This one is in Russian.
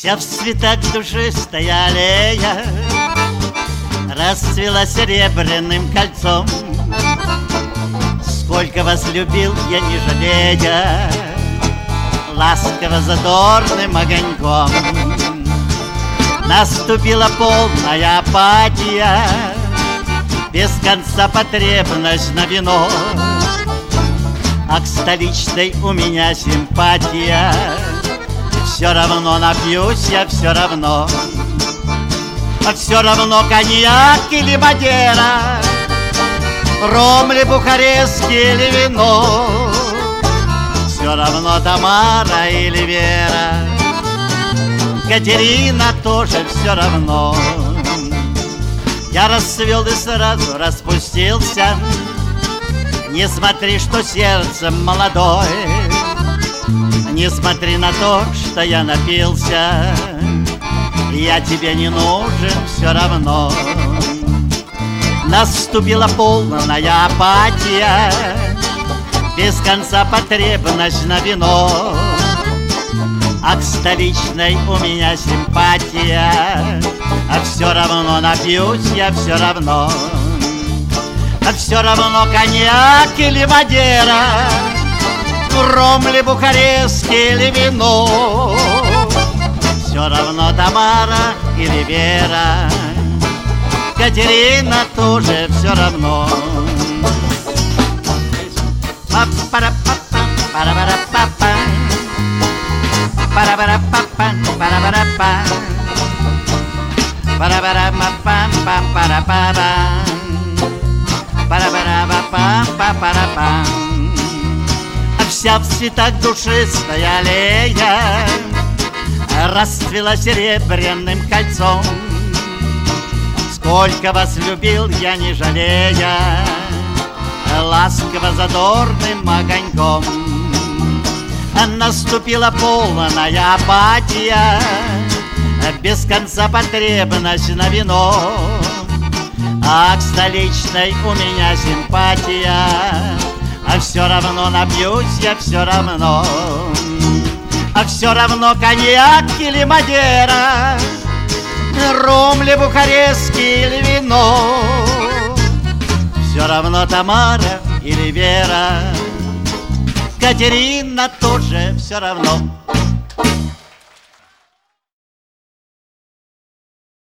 Вся в цветах душистая аллея расцвела серебряным кольцом. Сколько вас любил я, не жалея, ласково задорным огоньком. Наступила полная апатия, без конца потребность на вино. А к столичной у меня симпатия, все равно напьюсь я, все равно. А все равно коньяк или мадера, ром ли бухарестский или вино. Все равно Тамара или Вера, Катерина тоже все равно. Я расцвел и сразу распустился. Не смотри, что сердцем молодой, не смотри на то, что я напился. Я тебе не нужен все равно. Наступила полная апатия, без конца потребность на вино. А к столичной у меня симпатия, а все равно напьюсь я, все равно. А все равно коньяк или мадера, ром ли бухарестский или вино. Все равно Тамара или Вера, Катерина тоже все равно. Вся в цветах душистая аллея расцвела серебряным кольцом. Сколько вас любил я, не жалея, ласково задорным огоньком. Наступила полная апатия, без конца потребность на вино. А к столичной у меня симпатия, а все равно напьюсь я, все равно. А все равно коньяк или мадера, ром ли бухарестский или вино. Все равно Тамара или Вера, Катерина тоже все равно.